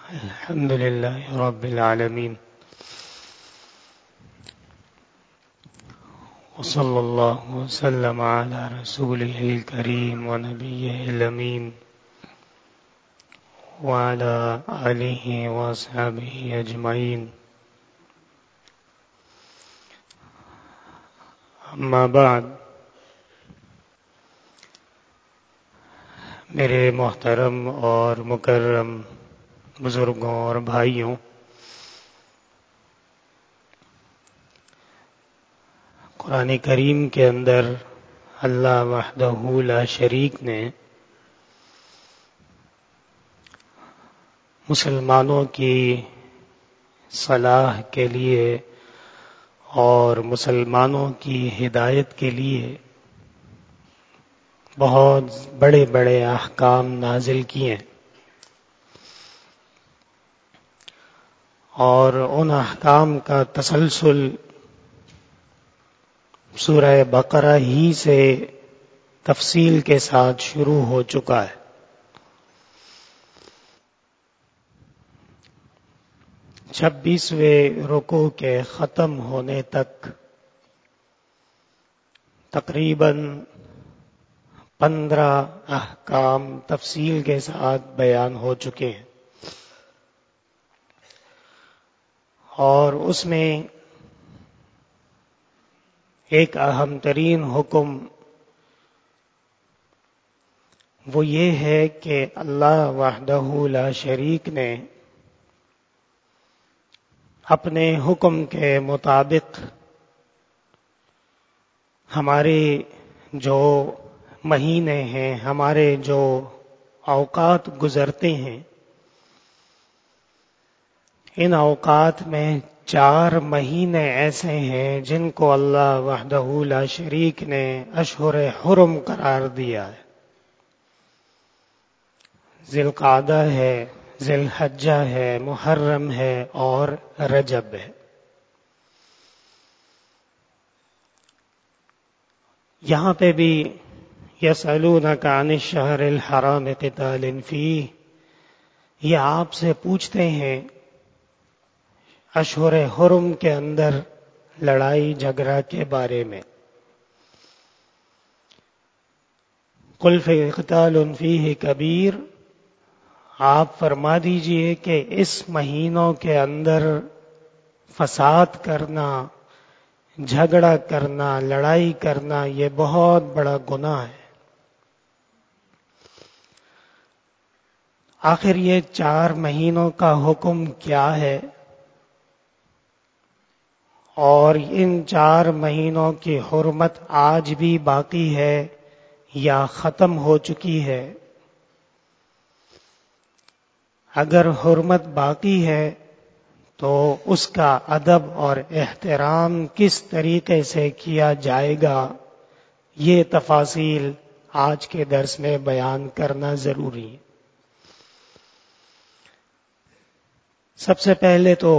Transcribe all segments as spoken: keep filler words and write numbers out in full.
الحمد لله رب العالمين وصلى الله وسلم على رسوله الكريم ونبيه الأمين وعلى آله وأصحابه أجمعين. أما بعد، میرے محترم اور مکرم بزرگوں اور بھائیوں، قرآن کریم کے اندر اللہ وحدہ لا شریک نے مسلمانوں کی صلاح کے لیے اور مسلمانوں کی ہدایت کے لیے بہت بڑے بڑے احکام نازل کیے ہیں، اور ان احکام کا تسلسل سورہ بقرہ ہی سے تفصیل کے ساتھ شروع ہو چکا ہے۔ چھبیسویں رکوع کے ختم ہونے تک تقریباً پندرہ احکام تفصیل کے ساتھ بیان ہو چکے ہیں، اور اس میں ایک اہم ترین حکم وہ یہ ہے کہ اللہ وحدہ لا شریک نے اپنے حکم کے مطابق ہمارے جو مہینے ہیں، ہمارے جو اوقات گزرتے ہیں، ان اوقات میں چار مہینے ایسے ہیں جن کو اللہ وحدہ لا شریک نے اشہر حرم قرار دیا ہے۔ ذی القعدہ ہے، ذی الحجہ ہے، محرم ہے اور رجب ہے۔ یہاں پہ بھی یسألونک عن الشہر الحرام قتال فیہ، یہ آپ سے پوچھتے ہیں اشہر حرم کے اندر لڑائی جھگڑا کے بارے میں۔ قل قتال فیہ کبیر، آپ فرما دیجئے کہ اس مہینوں کے اندر فساد کرنا، جھگڑا کرنا، لڑائی کرنا یہ بہت بڑا گناہ ہے۔ آخر یہ چار مہینوں کا حکم کیا ہے، اور ان چار مہینوں کی حرمت آج بھی باقی ہے یا ختم ہو چکی ہے؟ اگر حرمت باقی ہے تو اس کا ادب اور احترام کس طریقے سے کیا جائے گا، یہ تفاصیل آج کے درس میں بیان کرنا ضروری ہے۔ سب سے پہلے تو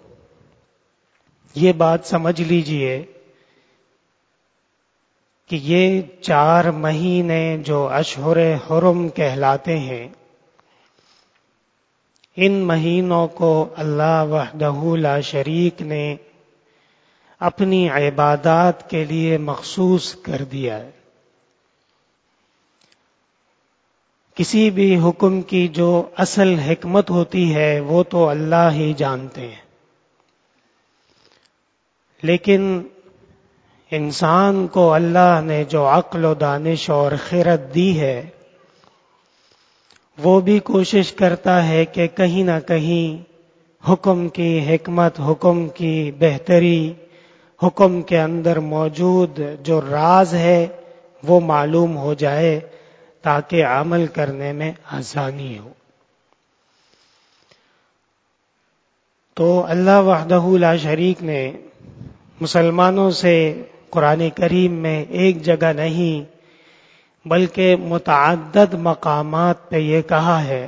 یہ بات سمجھ لیجئے کہ یہ چار مہینے جو اشہر حرم کہلاتے ہیں، ان مہینوں کو اللہ وحدہ لا شریک نے اپنی عبادات کے لیے مخصوص کر دیا ہے۔ کسی بھی حکم کی جو اصل حکمت ہوتی ہے وہ تو اللہ ہی جانتے ہیں، لیکن انسان کو اللہ نے جو عقل و دانش اور خرد دی ہے، وہ بھی کوشش کرتا ہے کہ کہیں نہ کہیں حکم کی حکمت، حکم کی بہتری، حکم کے اندر موجود جو راز ہے وہ معلوم ہو جائے تاکہ عمل کرنے میں آسانی ہو۔ تو اللہ وحدہ لا شریک نے مسلمانوں سے قرآن کریم میں ایک جگہ نہیں بلکہ متعدد مقامات پہ یہ کہا ہے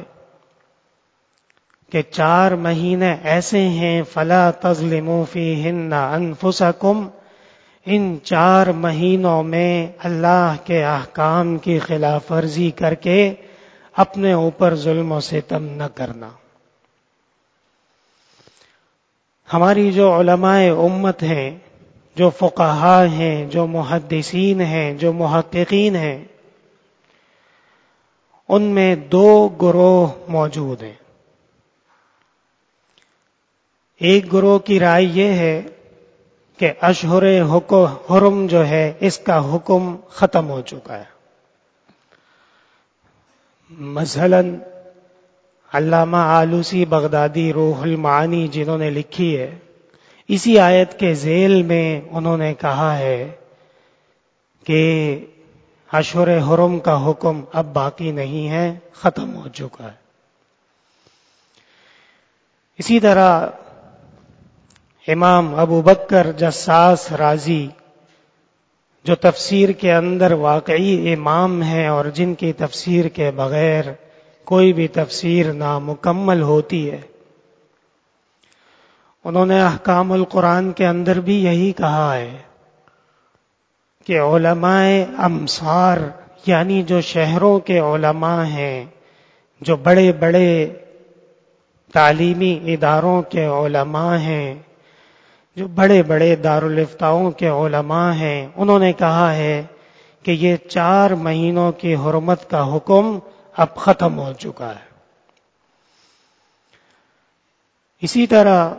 کہ چار مہینے ایسے ہیں فَلَا تَظْلِمُوا فِيهِنَّ أَنفُسَكُمْ، ان چار مہینوں میں اللہ کے احکام کی خلاف ورزی کر کے اپنے اوپر ظلم و ستم نہ کرنا۔ ہماری جو علماء امت ہیں، جو فقہا ہیں، جو محدثین ہیں، جو محققین ہیں، ان میں دو گروہ موجود ہیں۔ ایک گروہ کی رائے یہ ہے کہ اشہر حرم جو ہے اس کا حکم ختم ہو چکا ہے۔ مثلا علامہ آلوسی بغدادی روح المعانی جنہوں نے لکھی ہے، اسی آیت کے ذیل میں انہوں نے کہا ہے کہ اشہر حرم کا حکم اب باقی نہیں ہے، ختم ہو چکا ہے۔ اسی طرح امام ابو بکر جساس رازی جو تفسیر کے اندر واقعی امام ہیں اور جن کی تفسیر کے بغیر کوئی بھی تفسیر نامکمل ہوتی ہے، انہوں نے احکام القرآن کے اندر بھی یہی کہا ہے کہ علماء امصار یعنی جو شہروں کے علماء ہیں، جو بڑے بڑے تعلیمی اداروں کے علماء ہیں، جو بڑے بڑے دارالافتاؤں کے علماء ہیں، انہوں نے کہا ہے کہ یہ چار مہینوں کی حرمت کا حکم اب ختم ہو چکا ہے۔ اسی طرح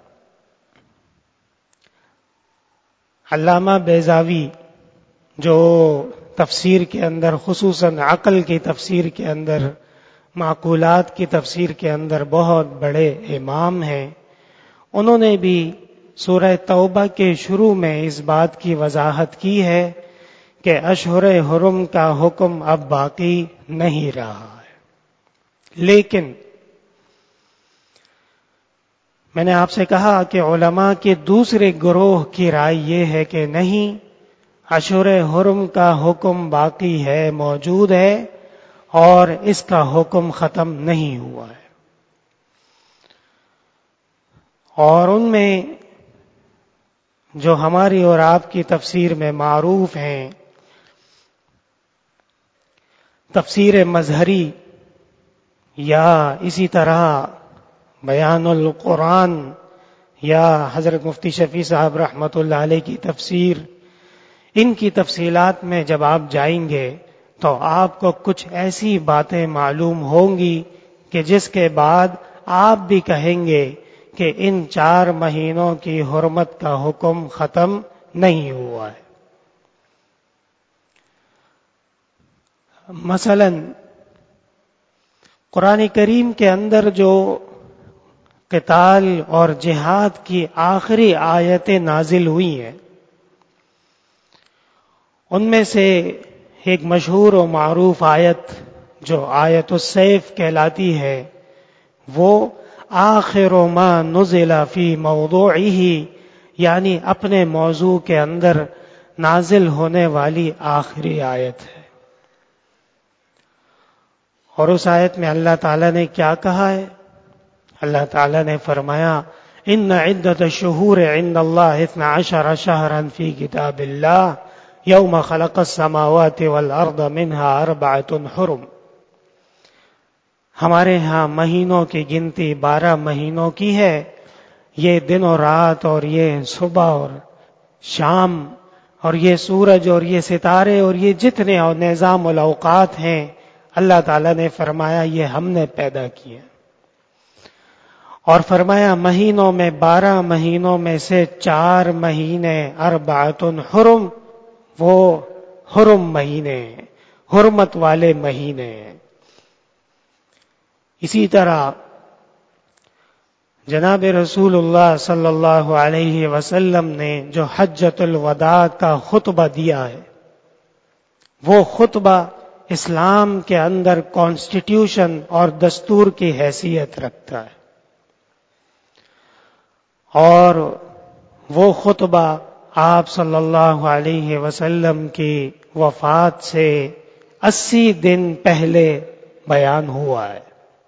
علامہ بیضاوی جو تفسیر کے اندر خصوصاً عقل کی تفسیر کے اندر، معقولات کی تفسیر کے اندر بہت بڑے امام ہیں، انہوں نے بھی سورہ توبہ کے شروع میں اس بات کی وضاحت کی ہے کہ اشہر حرم کا حکم اب باقی نہیں رہا ہے۔ لیکن میں نے آپ سے کہا کہ علماء کے دوسرے گروہ کی رائے یہ ہے کہ نہیں، اشہر حرم کا حکم باقی ہے، موجود ہے، اور اس کا حکم ختم نہیں ہوا ہے۔ اور ان میں جو ہماری اور آپ کی تفسیر میں معروف ہیں، تفسیر مظہری یا اسی طرح بیان القرآن یا حضرت مفتی شفیع صاحب رحمۃ اللہ علیہ کی تفسیر، ان کی تفصیلات میں جب آپ جائیں گے تو آپ کو کچھ ایسی باتیں معلوم ہوں گی کہ جس کے بعد آپ بھی کہیں گے کہ ان چار مہینوں کی حرمت کا حکم ختم نہیں ہوا ہے۔ مثلا قرآن کریم کے اندر جو قتال اور جہاد کی آخری آیتیں نازل ہوئی ہیں، ان میں سے ایک مشہور و معروف آیت جو آیت السیف کہلاتی ہے، وہ آخر ما نزل فی موضوعہ یعنی اپنے موضوع کے اندر نازل ہونے والی آخری آیت ہے۔ اور اس آیت میں اللہ تعالیٰ نے کیا کہا ہے؟ اللہ تعالیٰ نے فرمایا ان عدت الشہور عند اللہ اثنا عشر شہرا فی کتاب اللہ یوم خلق السماوات والارض منها اربعۃ حرم۔ ہمارے ہاں مہینوں کی گنتی بارہ مہینوں کی ہے، یہ دن اور رات اور یہ صبح اور شام اور یہ سورج اور یہ ستارے اور یہ جتنے اور نظام الاوقات ہیں، اللہ تعالیٰ نے فرمایا یہ ہم نے پیدا کیے، اور فرمایا مہینوں میں بارہ مہینوں میں سے چار مہینے اربعۃ حرم، وہ حرم مہینے، حرمت والے مہینے۔ اسی طرح جناب رسول اللہ صلی اللہ علیہ وسلم نے جو حجۃ الوداع کا خطبہ دیا ہے، وہ خطبہ اسلام کے اندر کانسٹیٹیوشن اور دستور کی حیثیت رکھتا ہے، اور وہ خطبہ آپ صلی اللہ علیہ وسلم کی وفات سے اسی دن پہلے بیان ہوا ہے،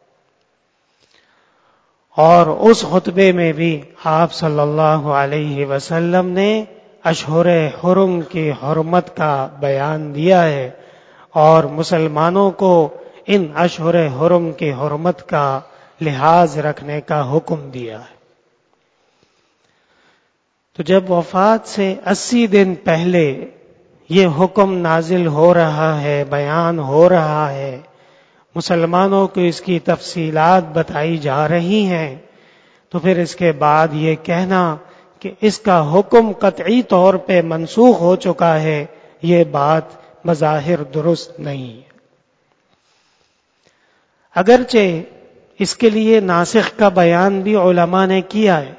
اور اس خطبے میں بھی آپ صلی اللہ علیہ وسلم نے اشہر حرم کی حرمت کا بیان دیا ہے، اور مسلمانوں کو ان اشہر حرم کی حرمت کا لحاظ رکھنے کا حکم دیا ہے۔ تو جب وفات سے اسی دن پہلے یہ حکم نازل ہو رہا ہے، بیان ہو رہا ہے، مسلمانوں کو اس کی تفصیلات بتائی جا رہی ہیں، تو پھر اس کے بعد یہ کہنا کہ اس کا حکم قطعی طور پہ منسوخ ہو چکا ہے، یہ بات بظاہر درست نہیں ہے۔ اگرچہ اس کے لیے ناسخ کا بیان بھی علماء نے کیا ہے۔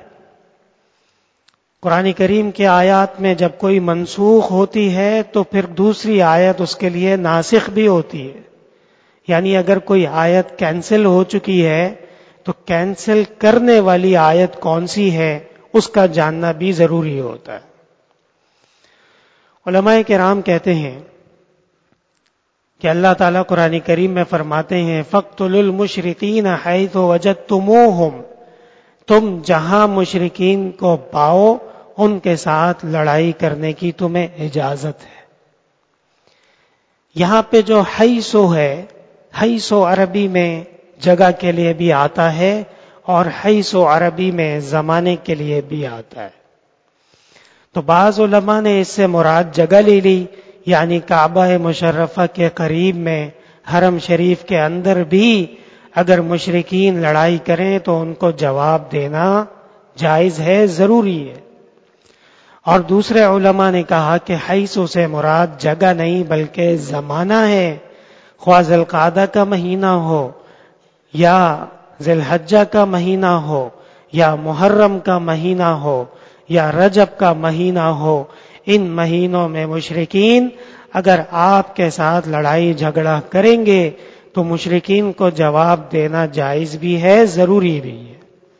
قرآن کریم کی آیات میں جب کوئی منسوخ ہوتی ہے تو پھر دوسری آیت اس کے لیے ناسخ بھی ہوتی ہے، یعنی اگر کوئی آیت کینسل ہو چکی ہے تو کینسل کرنے والی آیت کون سی ہے اس کا جاننا بھی ضروری ہوتا ہے۔ علماء کرام کہتے ہیں کہ اللہ تعالیٰ قرآن کریم میں فرماتے ہیں فَاقْتُلُوا الْمُشْرِكِينَ حَيْثُ وَجَدتُّمُوهُمْ، تم جہاں مشرکین کو پاؤ ان کے ساتھ لڑائی کرنے کی تمہیں اجازت ہے۔ یہاں پہ جو حیثو ہے، حیثو عربی میں جگہ کے لیے بھی آتا ہے اور حیثو عربی میں زمانے کے لیے بھی آتا ہے۔ تو بعض علماء نے اس سے مراد جگہ لے لی، یعنی کعبہ مشرفہ کے قریب میں حرم شریف کے اندر بھی اگر مشرکین لڑائی کریں تو ان کو جواب دینا جائز ہے، ضروری ہے۔ اور دوسرے علماء نے کہا کہ حیثو سے مراد جگہ نہیں بلکہ زمانہ ہے، خواہ ذی القعدہ کا مہینہ ہو یا ذی الحجہ کا مہینہ ہو یا محرم کا مہینہ ہو یا رجب کا مہینہ ہو، ان مہینوں میں مشرکین اگر آپ کے ساتھ لڑائی جھگڑا کریں گے تو مشرکین کو جواب دینا جائز بھی ہے، ضروری بھی ہے۔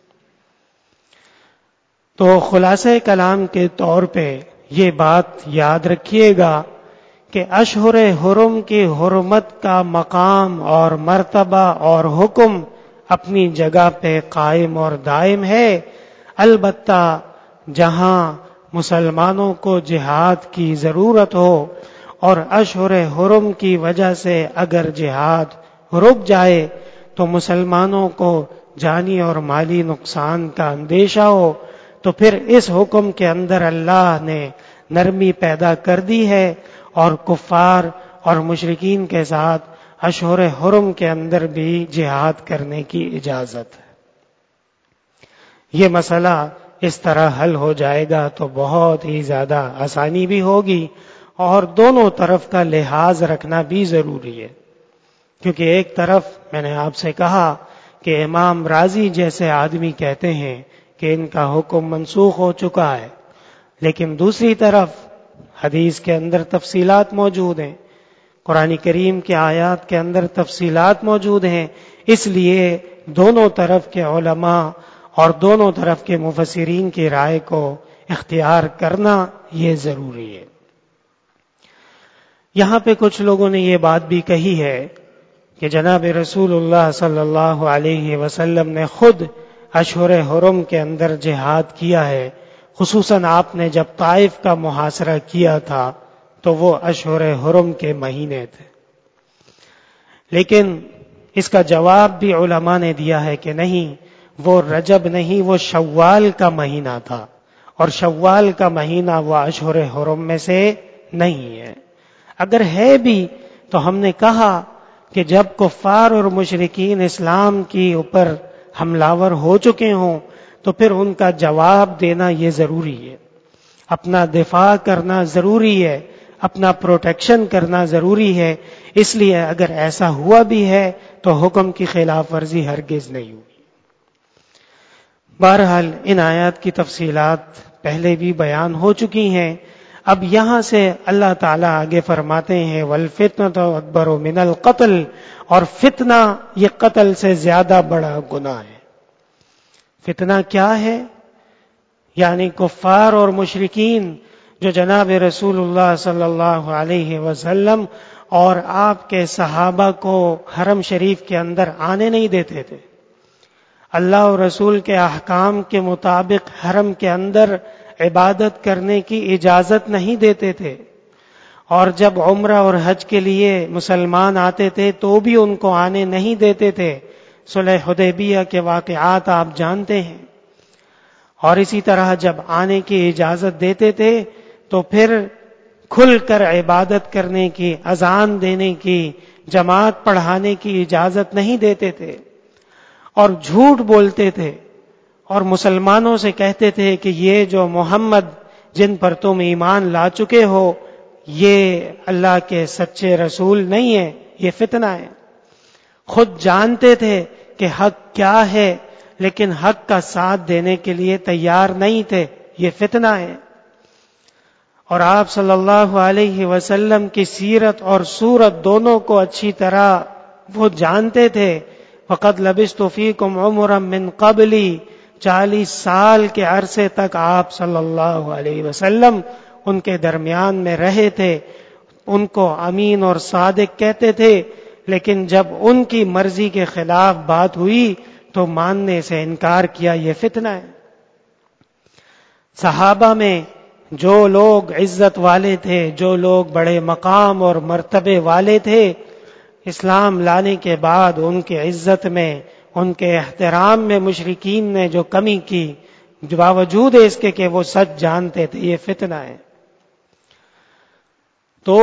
تو خلاصہ کلام کے طور پہ یہ بات یاد رکھیے گا کہ اشہر حرم کی حرمت کا مقام اور مرتبہ اور حکم اپنی جگہ پہ قائم اور دائم ہے، البتہ جہاں مسلمانوں کو جہاد کی ضرورت ہو اور اشہر حرم کی وجہ سے اگر جہاد رک جائے تو مسلمانوں کو جانی اور مالی نقصان کا اندیشہ ہو تو پھر اس حکم کے اندر اللہ نے نرمی پیدا کر دی ہے اور کفار اور مشرکین کے ساتھ اشہر حرم کے اندر بھی جہاد کرنے کی اجازت ہے۔ یہ مسئلہ اس طرح حل ہو جائے گا تو بہت ہی زیادہ آسانی بھی ہوگی اور دونوں طرف کا لحاظ رکھنا بھی ضروری ہے، کیونکہ ایک طرف میں نے آپ سے کہا کہ امام رازی جیسے آدمی کہتے ہیں کہ ان کا حکم منسوخ ہو چکا ہے، لیکن دوسری طرف حدیث کے اندر تفصیلات موجود ہیں، قرآن کریم کے آیات کے اندر تفصیلات موجود ہیں، اس لیے دونوں طرف کے علماء اور دونوں طرف کے مفسرین کی رائے کو اختیار کرنا یہ ضروری ہے۔ یہاں پہ کچھ لوگوں نے یہ بات بھی کہی ہے کہ جناب رسول اللہ صلی اللہ علیہ وسلم نے خود اشہر حرم کے اندر جہاد کیا ہے، خصوصاً آپ نے جب طائف کا محاصرہ کیا تھا تو وہ اشہر حرم کے مہینے تھے، لیکن اس کا جواب بھی علماء نے دیا ہے کہ نہیں، وہ رجب نہیں، وہ شوال کا مہینہ تھا، اور شوال کا مہینہ وہ اشہر حرم میں سے نہیں ہے۔ اگر ہے بھی تو ہم نے کہا کہ جب کفار اور مشرکین اسلام کی اوپر حملہ ہو چکے ہوں تو پھر ان کا جواب دینا یہ ضروری ہے، اپنا دفاع کرنا ضروری ہے، اپنا پروٹیکشن کرنا ضروری ہے، اس لیے اگر ایسا ہوا بھی ہے تو حکم کی خلاف ورزی ہرگز نہیں ہوئی۔ بہرحال ان آیات کی تفصیلات پہلے بھی بیان ہو چکی ہیں، اب یہاں سے اللہ تعالیٰ آگے فرماتے ہیں وَالْفِتْنَةُ أَكْبَرُ مِنَ الْقَتْلِ، اور فتنہ یہ قتل سے زیادہ بڑا گناہ ہے۔ فتنہ کیا ہے؟ یعنی کفار اور مشرکین جو جناب رسول اللہ صلی اللہ علیہ وسلم اور آپ کے صحابہ کو حرم شریف کے اندر آنے نہیں دیتے تھے، اللہ اور رسول کے احکام کے مطابق حرم کے اندر عبادت کرنے کی اجازت نہیں دیتے تھے، اور جب عمرہ اور حج کے لیے مسلمان آتے تھے تو بھی ان کو آنے نہیں دیتے تھے۔ صلح حدیبیہ کے واقعات آپ جانتے ہیں، اور اسی طرح جب آنے کی اجازت دیتے تھے تو پھر کھل کر عبادت کرنے کی، اذان دینے کی، جماعت پڑھانے کی اجازت نہیں دیتے تھے، اور جھوٹ بولتے تھے، اور مسلمانوں سے کہتے تھے کہ یہ جو محمد جن پر تم ایمان لا چکے ہو یہ اللہ کے سچے رسول نہیں ہے، یہ فتنہ ہے۔ خود جانتے تھے کہ حق کیا ہے، لیکن حق کا ساتھ دینے کے لیے تیار نہیں تھے، یہ فتنہ ہے۔ اور آپ صلی اللہ علیہ وسلم کی سیرت اور صورت دونوں کو اچھی طرح وہ جانتے تھے۔ وَقَدْ لَبِثْتُ فِيكُمْ عُمُرًا مِّن قَبْلِي، چالیس سال کے عرصے تک آپ صلی اللہ علیہ وسلم ان کے درمیان میں رہے تھے، ان کو امین اور صادق کہتے تھے، لیکن جب ان کی مرضی کے خلاف بات ہوئی تو ماننے سے انکار کیا، یہ فتنہ ہے۔ صحابہ میں جو لوگ عزت والے تھے، جو لوگ بڑے مقام اور مرتبے والے تھے، اسلام لانے کے بعد ان کی عزت میں، ان کے احترام میں مشرکین نے جو کمی کی، باوجود اس کے کہ وہ سچ جانتے تھے، یہ فتنہ ہے۔ تو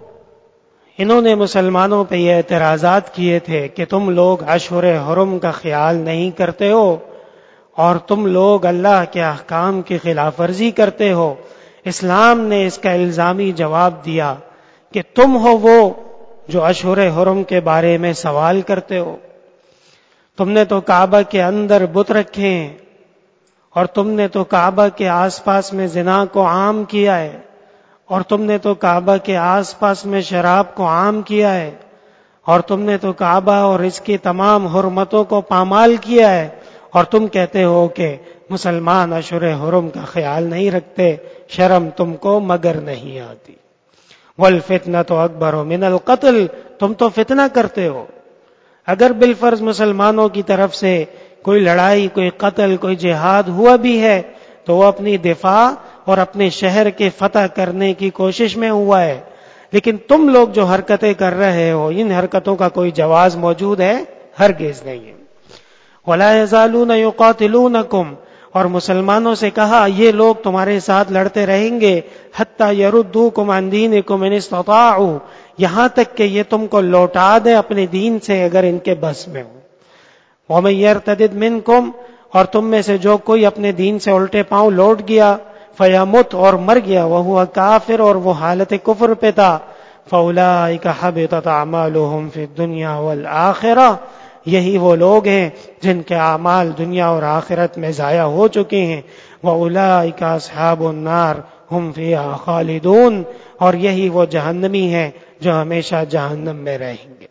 انہوں نے مسلمانوں پہ یہ اعتراضات کیے تھے کہ تم لوگ اشہر حرم کا خیال نہیں کرتے ہو، اور تم لوگ اللہ کے احکام کی خلاف ورزی کرتے ہو۔ اسلام نے اس کا الزامی جواب دیا کہ تم ہو وہ جو اشہر حرم کے بارے میں سوال کرتے ہو۔ تم نے تو کعبہ کے اندر بت رکھے ہیں، اور تم نے تو کعبہ کے آس پاس میں زنا کو عام کیا ہے، اور تم نے تو کعبہ کے آس پاس میں شراب کو عام کیا ہے، اور تم نے تو کعبہ اور اس کی تمام حرمتوں کو پامال کیا ہے، اور تم کہتے ہو کہ مسلمان اشہر حرم کا خیال نہیں رکھتے، شرم تم کو مگر نہیں آتی۔ والفتنۃ اکبر من القتل، تم تو فتنہ کرتے ہو۔ اگر بالفرض مسلمانوں کی طرف سے کوئی لڑائی، کوئی قتل، کوئی جہاد ہوا بھی ہے تو وہ اپنی دفاع اور اپنے شہر کے فتح کرنے کی کوشش میں ہوا ہے، لیکن تم لوگ جو حرکتیں کر رہے ہو، ان حرکتوں کا کوئی جواز موجود ہے؟ ہرگز نہیں ہے۔ وَلَا يَزَالُونَ يُقَاتِلُونَكُمْ، اور مسلمانوں سے کہا یہ لوگ تمہارے ساتھ لڑتے رہیں گے، حَتَّى يَرُدُّوكُمْ عَنْ دِينِكُمْ إِنِ اسْتَطَاعُوا، یہاں تک کہ یہ تم کو لوٹا دیں اپنے دین سے اگر ان کے بس میں ہو۔ وَمَن يَرْتَدِدْ مِنْكُمْ، اور تم میں سے جو کوئی اپنے دین سے الٹے پاؤں لوٹ گیا، فَيَمُتْ، اور مر گیا، وَهُوَ کافر، اور وہ حالت کفر پہ تھا، فَأُولَئِكَ حَبِطَتْ أَعْمَالُهُمْ فِي الدُّنْيَا وَالْآخِرَةِ، یہی وہ لوگ ہیں جن کے اعمال دنیا اور آخرت میں ضائع ہو چکے ہیں۔ وَأُولَئِكَ أَصْحَابُ النَّارِ هُمْ فِيهَا خَالِدُونَ، اور یہی وہ جہنمی ہیں جو ہمیشہ جہنم میں رہیں گے۔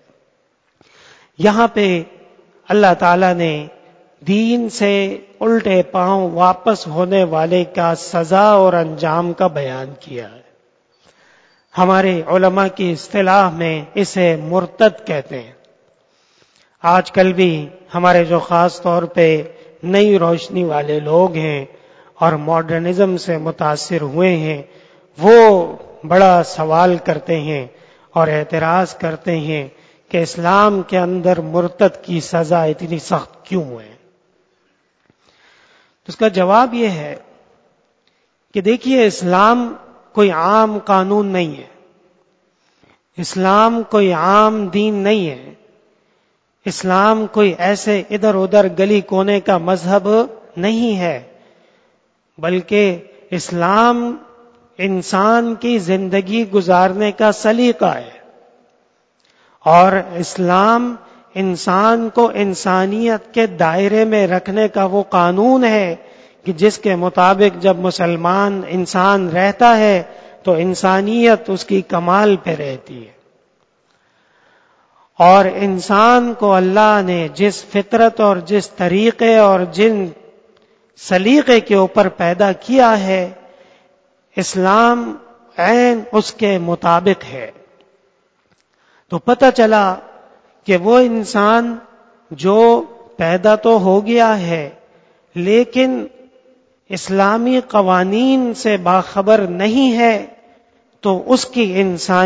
یہاں پہ اللہ تعالیٰ نے دین سے الٹے پاؤں واپس ہونے والے کا سزا اور انجام کا بیان کیا ہے۔ ہمارے علماء کی اصطلاح میں اسے مرتد کہتے ہیں۔ آج کل بھی ہمارے جو خاص طور پہ نئی روشنی والے لوگ ہیں اور ماڈرنزم سے متاثر ہوئے ہیں، وہ بڑا سوال کرتے ہیں اور اعتراض کرتے ہیں کہ اسلام کے اندر مرتد کی سزا اتنی سخت کیوں ہے؟ تو اس کا جواب یہ ہے کہ دیکھیے، اسلام کوئی عام قانون نہیں ہے، اسلام کوئی عام دین نہیں ہے، اسلام کوئی ایسے ادھر ادھر گلی کونے کا مذہب نہیں ہے، بلکہ اسلام انسان کی زندگی گزارنے کا سلیقہ ہے، اور اسلام انسان کو انسانیت کے دائرے میں رکھنے کا وہ قانون ہے کہ جس کے مطابق جب مسلمان انسان رہتا ہے تو انسانیت اس کی کمال پہ رہتی ہے۔ اور انسان کو اللہ نے جس فطرت اور جس طریقے اور جن سلیقے کے اوپر پیدا کیا ہے، اسلام عین اس کے مطابق ہے۔ تو پتہ چلا کہ وہ انسان جو پیدا تو ہو گیا ہے لیکن اسلامی قوانین سے باخبر نہیں ہے، تو اس کی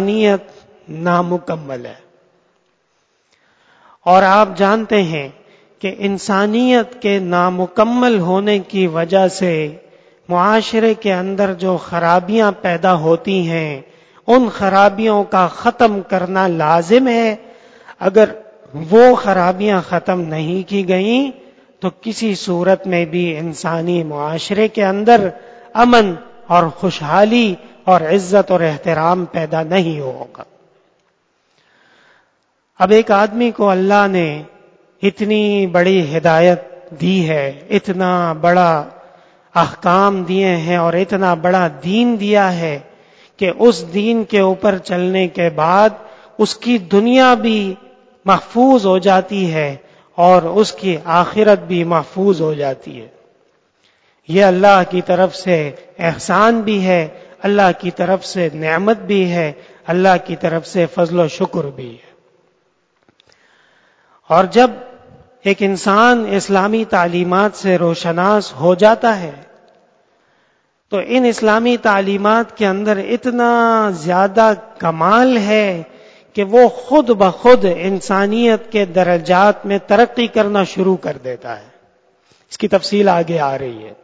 انسانیت نامکمل ہے۔ اور آپ جانتے ہیں کہ انسانیت کے نامکمل ہونے کی وجہ سے معاشرے کے اندر جو خرابیاں پیدا ہوتی ہیں ان خرابیوں کا ختم کرنا لازم ہے. اگر وہ خرابیاں ختم نہیں کی گئیں تو کسی صورت میں بھی انسانی معاشرے کے اندر امن اور خوشحالی اور عزت اور احترام پیدا نہیں ہوگا. اب ایک آدمی کو اللہ نے اتنی بڑی ہدایت دی ہے، اتنا بڑا احکام دیے ہیں اور اتنا بڑا دین دیا ہے کہ اس دین کے اوپر چلنے کے بعد اس کی دنیا بھی محفوظ ہو جاتی ہے اور اس کی آخرت بھی محفوظ ہو جاتی ہے. یہ اللہ کی طرف سے احسان بھی ہے، اللہ کی طرف سے نعمت بھی ہے، اللہ کی طرف سے فضل و شکر بھی ہے. اور جب ایک انسان اسلامی تعلیمات سے روشناس ہو جاتا ہے تو ان اسلامی تعلیمات کے اندر اتنا زیادہ کمال ہے کہ وہ خود بخود انسانیت کے درجات میں ترقی کرنا شروع کر دیتا ہے. اس کی تفصیل آگے آ رہی ہے.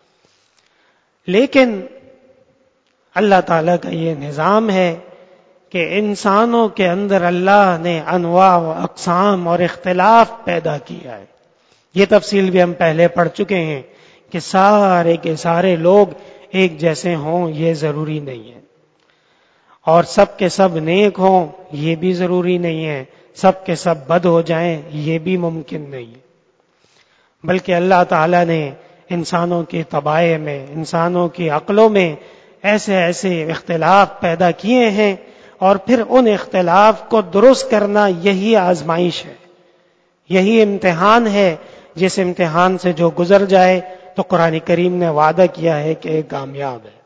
لیکن اللہ تعالیٰ کا یہ نظام ہے کہ انسانوں کے اندر اللہ نے انواع و اقسام اور اختلاف پیدا کیا ہے. یہ تفصیل بھی ہم پہلے پڑھ چکے ہیں کہ سارے کے سارے لوگ ایک جیسے ہوں یہ ضروری نہیں ہے، اور سب کے سب نیک ہوں یہ بھی ضروری نہیں ہے، سب کے سب بد ہو جائیں یہ بھی ممکن نہیں ہے. بلکہ اللہ تعالیٰ نے انسانوں کی طبائع میں، انسانوں کی عقلوں میں ایسے ایسے اختلاف پیدا کیے ہیں، اور پھر ان اختلاف کو درست کرنا یہی آزمائش ہے، یہی امتحان ہے. جس امتحان سے جو گزر جائے تو قرآن کریم نے وعدہ کیا ہے کہ کامیاب ہے.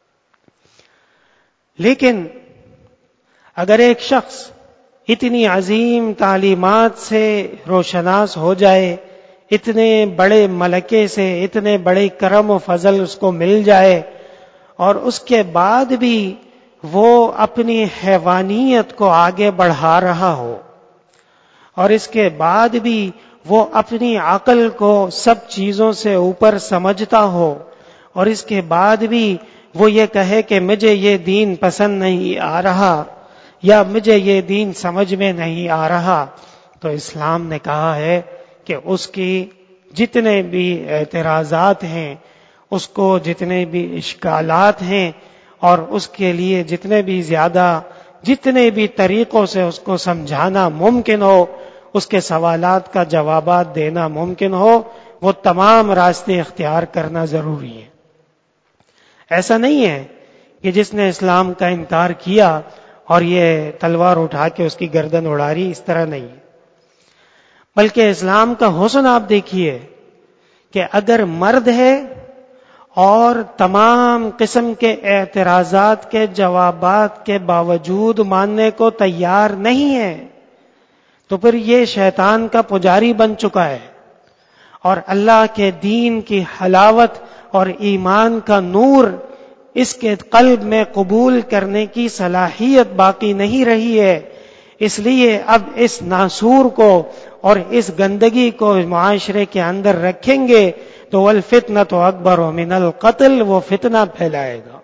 لیکن اگر ایک شخص اتنی عظیم تعلیمات سے روشناس ہو جائے، اتنے بڑے ملکے سے اتنے بڑے کرم و فضل اس کو مل جائے، اور اس کے بعد بھی وہ اپنی حیوانیت کو آگے بڑھا رہا ہو، اور اس کے بعد بھی وہ اپنی عقل کو سب چیزوں سے اوپر سمجھتا ہو، اور اس کے بعد بھی وہ یہ کہے کہ مجھے یہ دین پسند نہیں آ رہا یا مجھے یہ دین سمجھ میں نہیں آ رہا، تو اسلام نے کہا ہے کہ اس کی جتنے بھی اعتراضات ہیں، اس کو جتنے بھی اشکالات ہیں، اور اس کے لیے جتنے بھی زیادہ جتنے بھی طریقوں سے اس کو سمجھانا ممکن ہو، اس کے سوالات کا جوابات دینا ممکن ہو، وہ تمام راستے اختیار کرنا ضروری ہے. ایسا نہیں ہے کہ جس نے اسلام کا انکار کیا اور یہ تلوار اٹھا کے اس کی گردن اڑا رہی، اس طرح نہیں ہے. بلکہ اسلام کا حسن آپ دیکھیے کہ اگر مرد ہے اور تمام قسم کے اعتراضات کے جوابات کے باوجود ماننے کو تیار نہیں ہے تو پھر یہ شیطان کا پجاری بن چکا ہے، اور اللہ کے دین کی حلاوت اور ایمان کا نور اس کے قلب میں قبول کرنے کی صلاحیت باقی نہیں رہی ہے. اس لیے اب اس ناسور کو اور اس گندگی کو معاشرے کے اندر رکھیں گے تو والفتنۃ اکبر من القتل، وہ فتنہ پھیلائے گا.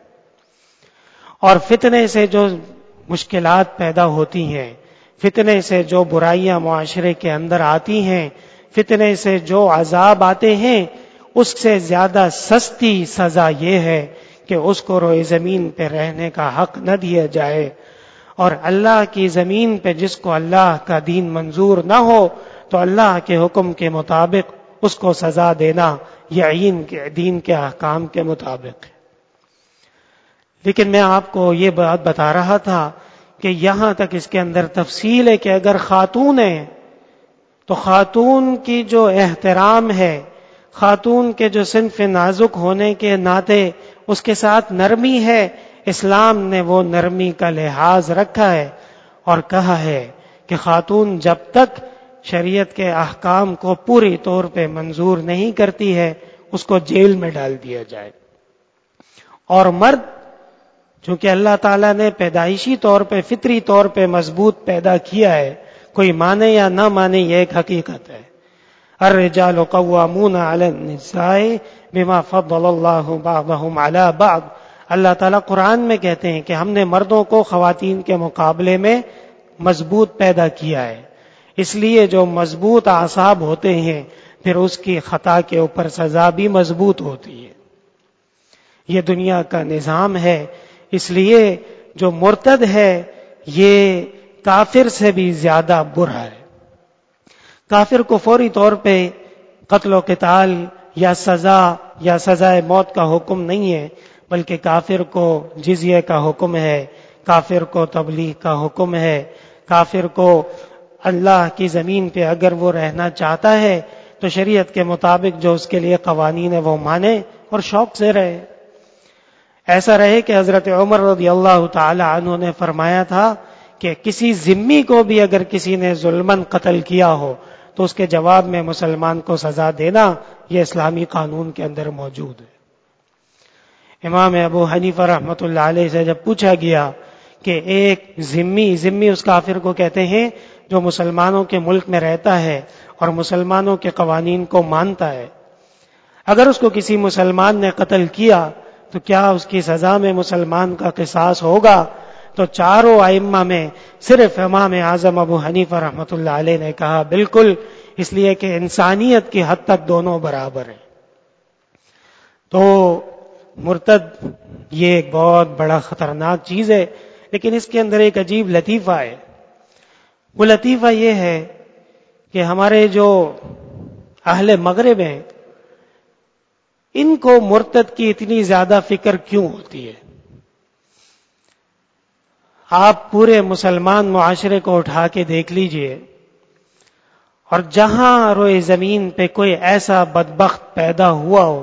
اور فتنے سے جو مشکلات پیدا ہوتی ہیں، فتنے سے جو برائیاں معاشرے کے اندر آتی ہیں، فتنے سے جو عذاب آتے ہیں، اس سے زیادہ سستی سزا یہ ہے کہ اس کو روئے زمین پہ رہنے کا حق نہ دیا جائے. اور اللہ کی زمین پہ جس کو اللہ کا دین منظور نہ ہو تو اللہ کے حکم کے مطابق اس کو سزا دینا یہ کے دین کے احکام کے مطابق ہے. لیکن میں آپ کو یہ بات بتا رہا تھا کہ یہاں تک اس کے اندر تفصیل ہے کہ اگر خاتون ہے تو خاتون کی جو احترام ہے، خاتون کے جو صنف نازک ہونے کے ناطے اس کے ساتھ نرمی ہے، اسلام نے وہ نرمی کا لحاظ رکھا ہے اور کہا ہے کہ خاتون جب تک شریعت کے احکام کو پوری طور پہ منظور نہیں کرتی ہے اس کو جیل میں ڈال دیا جائے. اور مرد چونکہ اللہ تعالیٰ نے پیدائشی طور پہ فطری طور پہ مضبوط پیدا کیا ہے، کوئی مانے یا نہ مانے یہ ایک حقیقت ہے. الرجال قوامون علی النساء بما فضل اللہ بعضهم علی بعض. اللہ تعالیٰ قرآن میں کہتے ہیں کہ ہم نے مردوں کو خواتین کے مقابلے میں مضبوط پیدا کیا ہے، اس لیے جو مضبوط اعصاب ہوتے ہیں پھر اس کی خطا کے اوپر سزا بھی مضبوط ہوتی ہے. یہ دنیا کا نظام ہے. اس لیے جو مرتد ہے یہ کافر سے بھی زیادہ برا ہے. کافر کو فوری طور پہ قتل و قتال یا سزا یا سزائے موت کا حکم نہیں ہے، بلکہ کافر کو جزیہ کا حکم ہے، کافر کو تبلیغ کا حکم ہے، کافر کو اللہ کی زمین پہ اگر وہ رہنا چاہتا ہے تو شریعت کے مطابق جو اس کے لیے قوانین ہے وہ مانے اور شوق سے رہے. ایسا رہے کہ حضرت عمر رضی اللہ تعالی عنہ نے فرمایا تھا کہ کسی ذمی کو بھی اگر کسی نے ظلماً قتل کیا ہو تو اس کے جواب میں مسلمان کو سزا دینا یہ اسلامی قانون کے اندر موجود ہے. امام ابو حنیفہ رحمۃ اللہ علیہ سے جب پوچھا گیا کہ ایک ذمی ذمی اس کافر کو کہتے ہیں جو مسلمانوں کے ملک میں رہتا ہے اور مسلمانوں کے قوانین کو مانتا ہے، اگر اس کو کسی مسلمان نے قتل کیا تو کیا اس کی سزا میں مسلمان کا قصاص ہوگا؟ تو چاروں ائمہ میں صرف امام اعظم ابو حنیفہ رحمۃ اللہ علیہ نے کہا بالکل، اس لیے کہ انسانیت کی حد تک دونوں برابر ہیں. تو مرتد یہ ایک بہت بڑا خطرناک چیز ہے، لیکن اس کے اندر ایک عجیب لطیفہ ہے. وہ لطیفہ یہ ہے کہ ہمارے جو اہل مغرب ہیں ان کو مرتد کی اتنی زیادہ فکر کیوں ہوتی ہے؟ آپ پورے مسلمان معاشرے کو اٹھا کے دیکھ لیجئے، اور جہاں روئے زمین پہ کوئی ایسا بدبخت پیدا ہوا ہو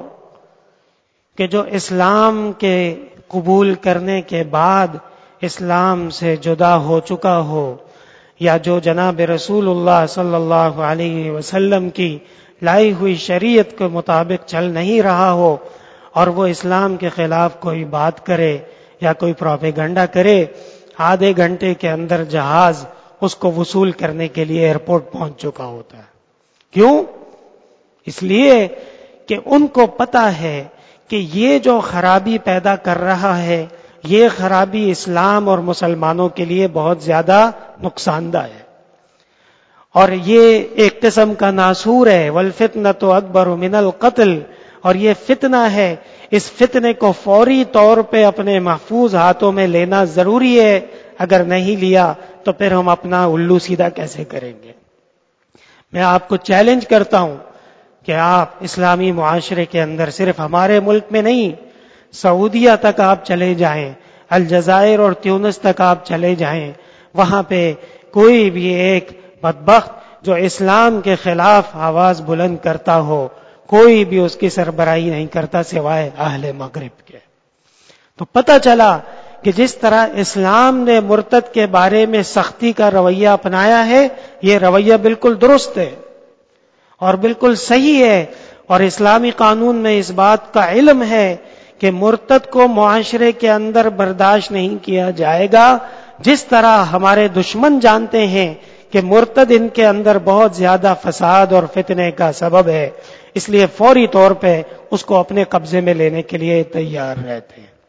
کہ جو اسلام کے قبول کرنے کے بعد اسلام سے جدا ہو چکا ہو، یا جو جناب رسول اللہ صلی اللہ علیہ وسلم کی لائی ہوئی شریعت کے مطابق چل نہیں رہا ہو، اور وہ اسلام کے خلاف کوئی بات کرے یا کوئی پروپیگنڈا کرے، آدھے گھنٹے کے اندر جہاز اس کو وصول کرنے کے لیے ایئرپورٹ پہنچ چکا ہوتا ہے. کیوں؟ اس لیے کہ ان کو پتہ ہے کہ یہ جو خرابی پیدا کر رہا ہے یہ خرابی اسلام اور مسلمانوں کے لیے بہت زیادہ نقصان دہ ہے، اور یہ ایک قسم کا ناسور ہے. والفتنۃ اکبر من القتل، اور یہ فتنہ ہے. اس فتنے کو فوری طور پہ اپنے محفوظ ہاتھوں میں لینا ضروری ہے. اگر نہیں لیا تو پھر ہم اپنا الو سیدھا کیسے کریں گے؟ میں آپ کو چیلنج کرتا ہوں کہ آپ اسلامی معاشرے کے اندر صرف ہمارے ملک میں نہیں، سعودیہ تک آپ چلے جائیں، الجزائر اور تیونس تک آپ چلے جائیں، وہاں پہ کوئی بھی ایک بدبخت جو اسلام کے خلاف آواز بلند کرتا ہو کوئی بھی اس کی سربراہی نہیں کرتا سوائے اہل مغرب کے. تو پتہ چلا کہ جس طرح اسلام نے مرتد کے بارے میں سختی کا رویہ اپنایا ہے یہ رویہ بالکل درست ہے اور بالکل صحیح ہے، اور اسلامی قانون میں اس بات کا علم ہے کہ مرتد کو معاشرے کے اندر برداشت نہیں کیا جائے گا. جس طرح ہمارے دشمن جانتے ہیں کہ مرتد ان کے اندر بہت زیادہ فساد اور فتنے کا سبب ہے، اس لیے فوری طور پہ اس کو اپنے قبضے میں لینے کے لیے تیار رہتے ہیں.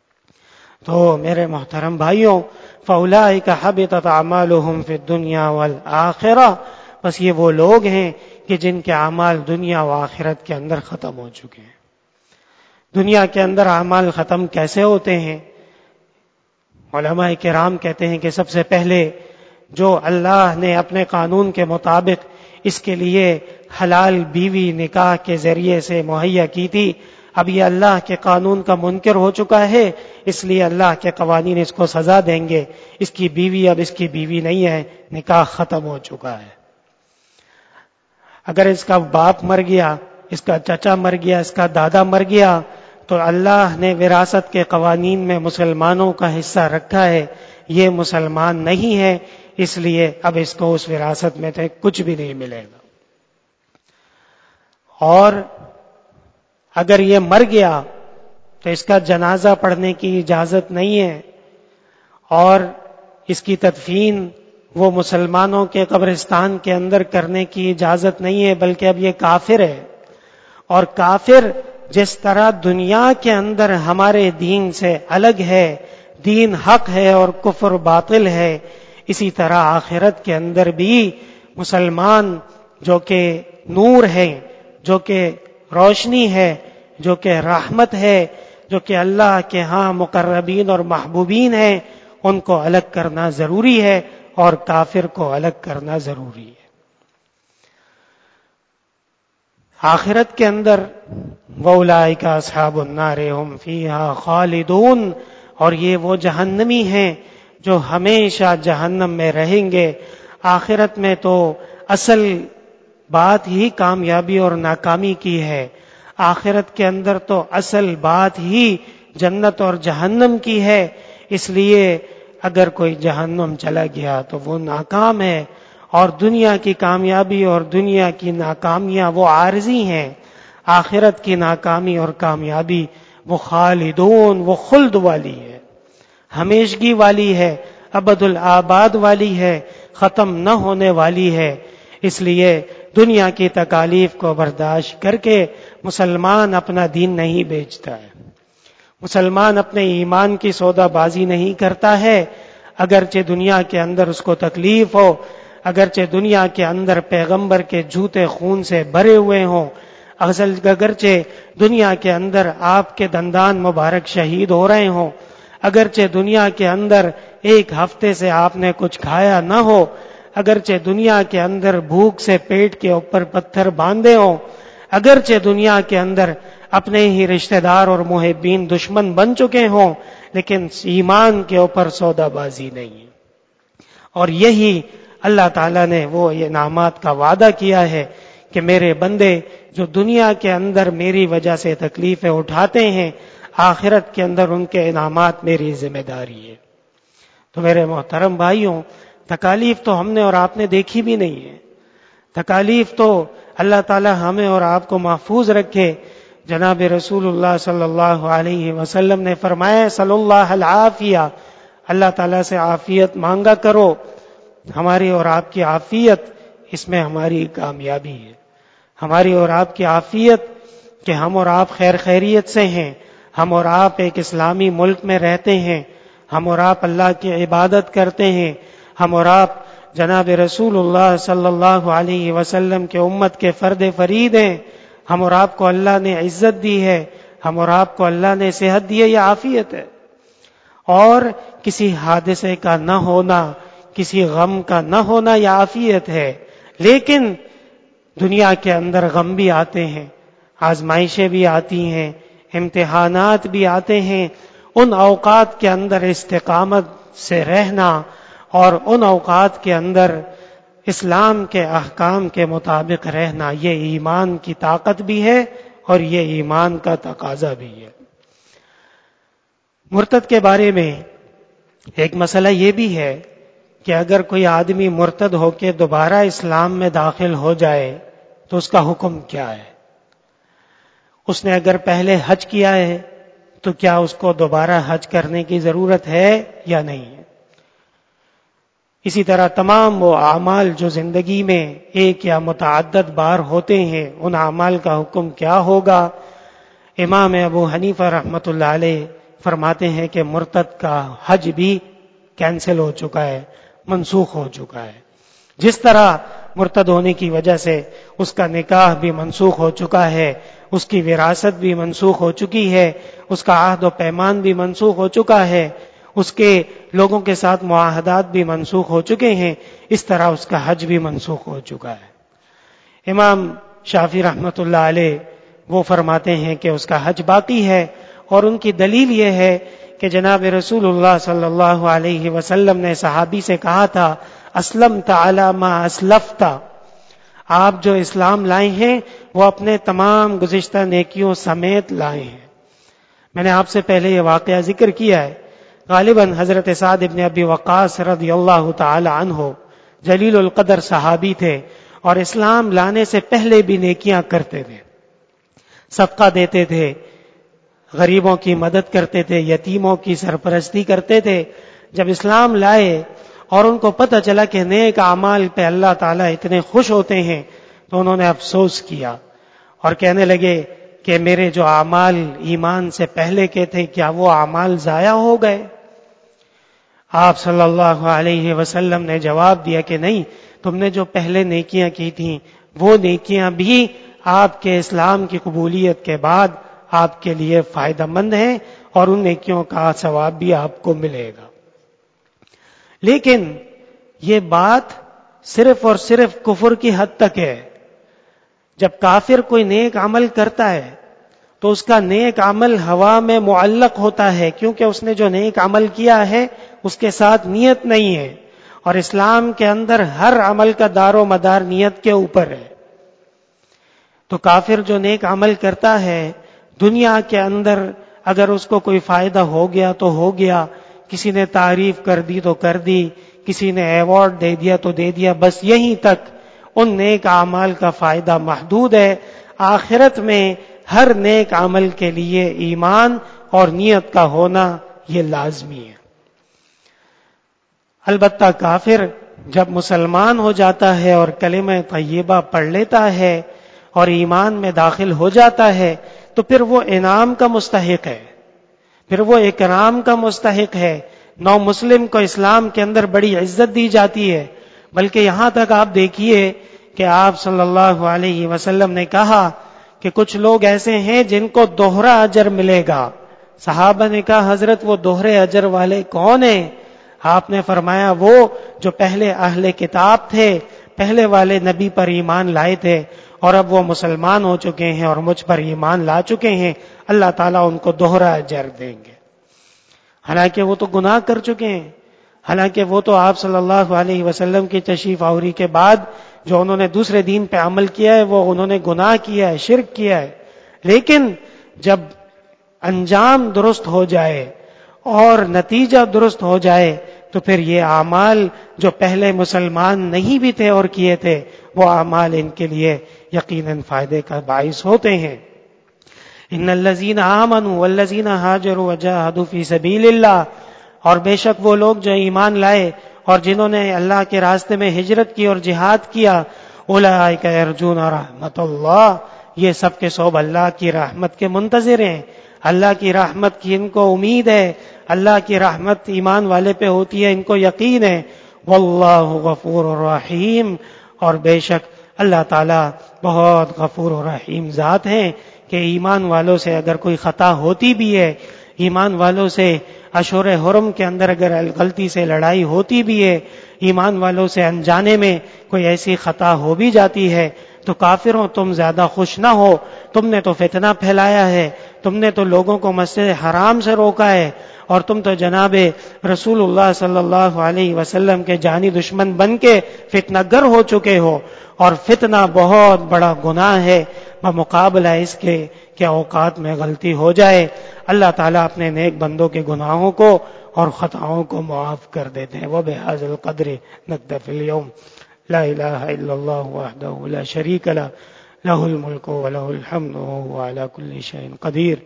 تو میرے محترم بھائیوں، فَأُولَٰئِكَ حَبِطَتْ أَعْمَالُهُمْ فِي الدُّنْيَا وَالْآخِرَةِ، بس یہ وہ لوگ ہیں کہ جن کے اعمال دنیا و آخرت کے اندر ختم ہو چکے ہیں. دنیا کے اندر اعمال ختم کیسے ہوتے ہیں؟ علماء کرام کہتے ہیں کہ سب سے پہلے جو اللہ نے اپنے قانون کے مطابق اس کے لیے حلال بیوی نکاح کے ذریعے سے مہیا کی تھی، اب یہ اللہ کے قانون کا منکر ہو چکا ہے، اس لیے اللہ کے قوانین اس کو سزا دیں گے. اس کی بیوی اب اس کی بیوی نہیں ہے، نکاح ختم ہو چکا ہے. اگر اس کا باپ مر گیا، اس کا چچا مر گیا، اس کا دادا مر گیا، تو اللہ نے وراثت کے قوانین میں مسلمانوں کا حصہ رکھا ہے، یہ مسلمان نہیں ہے، اس لیے اب اس کو اس وراثت میں سے کچھ بھی نہیں ملے گا. اور اگر یہ مر گیا تو اس کا جنازہ پڑھنے کی اجازت نہیں ہے، اور اس کی تدفین وہ مسلمانوں کے قبرستان کے اندر کرنے کی اجازت نہیں ہے، بلکہ اب یہ کافر ہے. اور کافر جس طرح دنیا کے اندر ہمارے دین سے الگ ہے، دین حق ہے اور کفر باطل ہے، اسی طرح آخرت کے اندر بھی مسلمان جو کہ نور ہے، جو کہ روشنی ہے، جو کہ رحمت ہے، جو کہ اللہ کے ہاں مقربین اور محبوبین ہیں، ان کو الگ کرنا ضروری ہے اور کافر کو الگ کرنا ضروری ہے. آخرت کے اندر وَأُولَٰئِکَ أَصْحَابُ النَّارِ هُمْ فِيهَا خَالِدُونَ، اور یہ وہ جہنمی ہیں جو ہمیشہ جہنم میں رہیں گے. آخرت میں تو اصل بات ہی کامیابی اور ناکامی کی ہے. آخرت کے اندر تو اصل بات ہی جنت اور جہنم کی ہے. اس لیے اگر کوئی جہنم چلا گیا تو وہ ناکام ہے، اور دنیا کی کامیابی اور دنیا کی ناکامیاں وہ عارضی ہیں. آخرت کی ناکامی اور کامیابی وہ خالدون، وہ خلد والی ہے، ہمیشگی والی ہے، ابد الآباد والی ہے، ختم نہ ہونے والی ہے. اس لیے دنیا کی تکالیف کو برداشت کر کے مسلمان اپنا دین نہیں بیچتا ہے، مسلمان اپنے ایمان کی سودا بازی نہیں کرتا ہے. اگرچہ دنیا کے اندر اس کو تکلیف ہو، اگرچہ دنیا کے اندر پیغمبر کے جوتے خون سے بھرے ہوئے ہوں، اگرچہ دنیا کے اندر آپ کے دندان مبارک شہید ہو رہے ہوں، اگرچہ دنیا کے اندر ایک ہفتے سے آپ نے کچھ کھایا نہ ہو، اگرچہ دنیا کے اندر بھوک سے پیٹ کے اوپر پتھر باندھے ہوں، اگرچہ دنیا کے اندر اپنے ہی رشتہ دار اور محبین دشمن بن چکے ہوں، لیکن ایمان کے اوپر سودا بازی نہیں ہے. اور یہی اللہ تعالیٰ نے وہ انعامات کا وعدہ کیا ہے کہ میرے بندے جو دنیا کے اندر میری وجہ سے تکلیفیں اٹھاتے ہیں، آخرت کے اندر ان کے انعامات میری ذمہ داری ہے. تو میرے محترم بھائیوں، تکالیف تو ہم نے اور آپ نے دیکھی بھی نہیں ہے. تکالیف تو اللہ تعالیٰ ہمیں اور آپ کو محفوظ رکھے. جناب رسول اللہ صلی اللہ علیہ وسلم نے فرمایا صلی اللہ العافیہ، اللہ تعالیٰ سے عافیت مانگا کرو. ہماری اور آپ کی عافیت، اس میں ہماری کامیابی ہے. ہماری اور آپ کی عافیت کہ ہم اور آپ خیر خیریت سے ہیں، ہم اور آپ ایک اسلامی ملک میں رہتے ہیں، ہم اور آپ اللہ کی عبادت کرتے ہیں، ہم اور آپ جناب رسول اللہ صلی اللہ علیہ وسلم کے امت کے فرد فرید ہیں، ہم اور آپ کو اللہ نے عزت دی ہے، ہم اور آپ کو اللہ نے صحت دی ہے، یہ عافیت ہے. اور کسی حادثے کا نہ ہونا، کسی غم کا نہ ہونا، یہ عافیت ہے. لیکن دنیا کے اندر غم بھی آتے ہیں، آزمائشیں بھی آتی ہیں، امتحانات بھی آتے ہیں. ان اوقات کے اندر استقامت سے رہنا اور ان اوقات کے اندر اسلام کے احکام کے مطابق رہنا، یہ ایمان کی طاقت بھی ہے اور یہ ایمان کا تقاضا بھی ہے. مرتد کے بارے میں ایک مسئلہ یہ بھی ہے کہ اگر کوئی آدمی مرتد ہو کے دوبارہ اسلام میں داخل ہو جائے تو اس کا حکم کیا ہے؟ اس نے اگر پہلے حج کیا ہے تو کیا اس کو دوبارہ حج کرنے کی ضرورت ہے یا نہیں ہے؟ اسی طرح تمام وہ اعمال جو زندگی میں ایک یا متعدد بار ہوتے ہیں، ان اعمال کا حکم کیا ہوگا؟ امام ابو حنیفہ رحمۃ اللہ علیہ فرماتے ہیں کہ مرتد کا حج بھی کینسل ہو چکا ہے، منسوخ ہو چکا ہے. جس طرح مرتد ہونے کی وجہ سے اس کا نکاح بھی منسوخ ہو چکا ہے، اس کی وراثت بھی منسوخ ہو چکی ہے، اس کا عہد و پیمان بھی منسوخ ہو چکا ہے، اس کے لوگوں کے ساتھ معاہدات بھی منسوخ ہو چکے ہیں، اس طرح اس کا حج بھی منسوخ ہو چکا ہے. امام شافعی رحمۃ اللہ علیہ وہ فرماتے ہیں کہ اس کا حج باقی ہے، اور ان کی دلیل یہ ہے کہ جناب رسول اللہ صلی اللہ علیہ وسلم نے صحابی سے کہا تھا اسلمت علی ما اسلفت، آپ جو اسلام لائے ہیں وہ اپنے تمام گزشتہ نیکیوں سمیت لائے ہیں. میں نے آپ سے پہلے یہ واقعہ ذکر کیا ہے. غالباً حضرت سعد ابن ابی وقاص رضی اللہ تعالی عنہ جلیل القدر صحابی تھے، اور اسلام لانے سے پہلے بھی نیکیاں کرتے تھے، صدقہ دیتے تھے، غریبوں کی مدد کرتے تھے، یتیموں کی سرپرستی کرتے تھے. جب اسلام لائے اور ان کو پتہ چلا کہ نیک اعمال پہ اللہ تعالیٰ اتنے خوش ہوتے ہیں، تو انہوں نے افسوس کیا اور کہنے لگے کہ میرے جو اعمال ایمان سے پہلے کے تھے کیا وہ اعمال ضائع ہو گئے؟ آپ صلی اللہ علیہ وسلم نے جواب دیا کہ نہیں، تم نے جو پہلے نیکیاں کی تھیں وہ نیکیاں بھی آپ کے اسلام کی قبولیت کے بعد آپ کے لیے فائدہ مند ہیں اور ان نیکیوں کا ثواب بھی آپ کو ملے گا۔ لیکن یہ بات صرف اور صرف کفر کی حد تک ہے۔ جب کافر کوئی نیک عمل کرتا ہے تو اس کا نیک عمل ہوا میں معلق ہوتا ہے، کیونکہ اس نے جو نیک عمل کیا ہے اس کے ساتھ نیت نہیں ہے، اور اسلام کے اندر ہر عمل کا دار و مدار نیت کے اوپر ہے۔ تو کافر جو نیک عمل کرتا ہے دنیا کے اندر اگر اس کو کوئی فائدہ ہو گیا تو ہو گیا، کسی نے تعریف کر دی تو کر دی، کسی نے ایوارڈ دے دیا تو دے دیا، بس یہیں تک ان نیک اعمال کا فائدہ محدود ہے۔ آخرت میں ہر نیک عمل کے لیے ایمان اور نیت کا ہونا یہ لازمی ہے۔ البتہ کافر جب مسلمان ہو جاتا ہے اور کلمہ طیبہ پڑھ لیتا ہے اور ایمان میں داخل ہو جاتا ہے تو پھر وہ انعام کا مستحق ہے، پھر وہ اکرام کا مستحق ہے۔ نو مسلم کو اسلام کے اندر بڑی عزت دی جاتی ہے، بلکہ یہاں تک آپ دیکھیے کہ آپ صلی اللہ علیہ وسلم نے کہا کہ کچھ لوگ ایسے ہیں جن کو دوہرا اجر ملے گا۔ صحابہ نے کہا حضرت وہ دوہرے اجر والے کون ہیں؟ آپ نے فرمایا وہ جو پہلے اہل کتاب تھے، پہلے والے نبی پر ایمان لائے تھے اور اب وہ مسلمان ہو چکے ہیں اور مجھ پر ایمان لا چکے ہیں، اللہ تعالیٰ ان کو دوہرا اجر دیں گے۔ حالانکہ وہ تو گناہ کر چکے ہیں، حالانکہ وہ تو آپ صلی اللہ علیہ وسلم کی تشریف آوری کے بعد جو انہوں نے دوسرے دین پہ عمل کیا ہے وہ انہوں نے گناہ کیا ہے، شرک کیا ہے، لیکن جب انجام درست ہو جائے اور نتیجہ درست ہو جائے تو پھر یہ اعمال جو پہلے مسلمان نہیں بھی تھے اور کیے تھے وہ اعمال ان کے لیے یقیناً فائدے کا باعث ہوتے ہیں۔ ان الذین آمنوا والذین ہاجروا وجاہدوا فی سبیل اللہ، اور بے شک وہ لوگ جو ایمان لائے اور جنہوں نے اللہ کے راستے میں ہجرت کی اور جہاد کیا، اولئک یرجون رحمت اللہ، یہ سب کے سب اللہ کی رحمت کے منتظر ہیں، اللہ کی رحمت کی ان کو امید ہے، اللہ کی رحمت ایمان والے پہ ہوتی ہے، ان کو یقین ہے۔ واللہ غفور الرحیم، اور بے شک اللہ تعالیٰ بہت غفور و رحیم ذات ہیں کہ ایمان والوں سے اگر کوئی خطا ہوتی بھی ہے، ایمان والوں سے اشور حرم کے اندر اگر غلطی سے لڑائی ہوتی بھی ہے، ایمان والوں سے انجانے میں کوئی ایسی خطا ہو بھی جاتی ہے تو کافروں تم زیادہ خوش نہ ہو، تم نے تو فتنہ پھیلایا ہے، تم نے تو لوگوں کو مسجد حرام سے روکا ہے، اور تم تو جناب رسول اللہ صلی اللہ علیہ وسلم کے جانی دشمن بن کے فتنہ گر ہو چکے ہو، اور فتنہ بہت بڑا گناہ ہے بمقابلہ اس کے کہ اوقات میں غلطی ہو جائے۔ اللہ تعالیٰ اپنے نیک بندوں کے گناہوں کو اور خطاؤں کو معاف کر دیتے ہیں۔ وبہذا القدر نکتفی اليوم، لا الہ الا اللہ وحدہ لا شریک لہ، لہ الملک ولہ الحمد وهو على كل شيء قدیر۔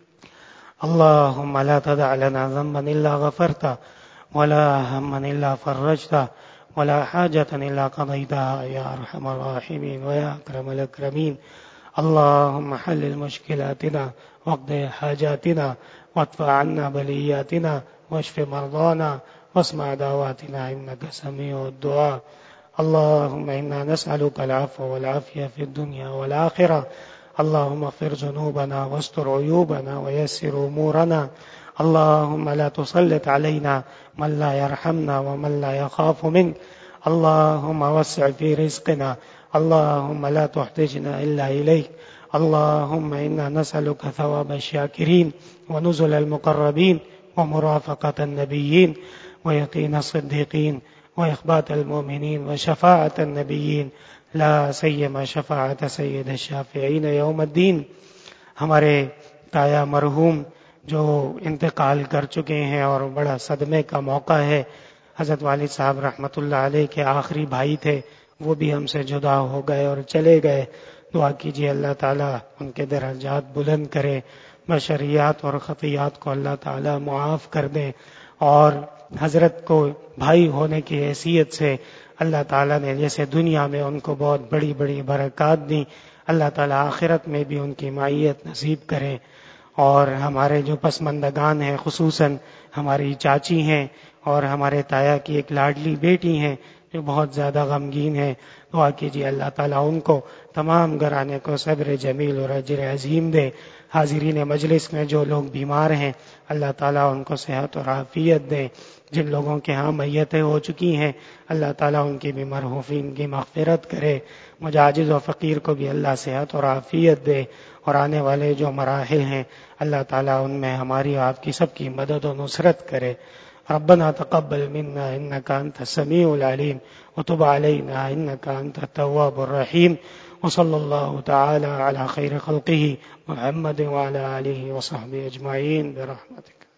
اللهم لا تدع لنا ذنبا الا غفرته ولا هما الا فرجته ولا حاجة الا قضيتها يا ارحم الراحمين ويا اکرم الاکرمین۔ اللهم حلل مشکلاتنا واقض حاجاتنا وادفع عنا بلیاتنا واشف مرضانا واسمع دعواتنا انك سميع الدعاء۔ اللهم انا نسألك العفو والعافية في الدنيا والآخرة۔ اللهم اغفر ذنوبنا واستر عيوبنا ويسر امورنا۔ اللهم لا تسلط علينا من لا يرحمنا ومن لا يخاف منك۔ اللهم وسع في رزقنا، اللهم لا تحتجنا إلا إليك۔ اللهم إنا نسألك ثواب الشاكرين ونزل المقربين ومرافقة النبيين ويقين الصديقين وإخبات المؤمنين وشفاعة النبيين، لا سيما شفاعة سيد الشافعين يوم الدين۔ ہمارے تایا مرحوم جو انتقال کر چکے ہیں اور بڑا صدمے کا موقع ہے، حضرت والد صاحب رحمۃ اللہ علیہ کے آخری بھائی تھے، وہ بھی ہم سے جدا ہو گئے اور چلے گئے۔ دعا کیجیے اللہ تعالیٰ ان کے درجات بلند کرے، بشریات اور خطیات کو اللہ تعالیٰ معاف کر دیں، اور حضرت کو بھائی ہونے کی حیثیت سے اللہ تعالیٰ نے جیسے دنیا میں ان کو بہت بڑی بڑی برکات دی، اللہ تعالیٰ آخرت میں بھی ان کی معیت نصیب کرے۔ اور ہمارے جو پسماندگان ہیں، خصوصاً ہماری چاچی ہیں اور ہمارے تایا کی ایک لاڈلی بیٹی ہیں جو بہت زیادہ غمگین ہیں، دعا کیجیے اللہ تعالیٰ ان کو تمام گھرانے کو صبر جمیل اور اجر عظیم دے۔ حاضرین مجلس میں جو لوگ بیمار ہیں اللہ تعالیٰ ان کو صحت اور عافیت دے۔ جن لوگوں کے ہاں میتیں ہو چکی ہیں اللہ تعالیٰ ان کی بھی مرحومین کی مغفرت کرے۔ مجھے عاجز و فقیر کو بھی اللہ صحت اور عافیت دے، اور آنے والے جو مراحل ہیں اللہ تعالیٰ ان میں ہماری آپ کی سب کی مدد و نصرت کرے۔ ربنا تقبل منا انك انت السميع العليم وتب علينا انك انت التواب الرحيم وصلى الله تعالى على خير خلقه محمد وعلى اله وصحبه اجمعين برحمتك۔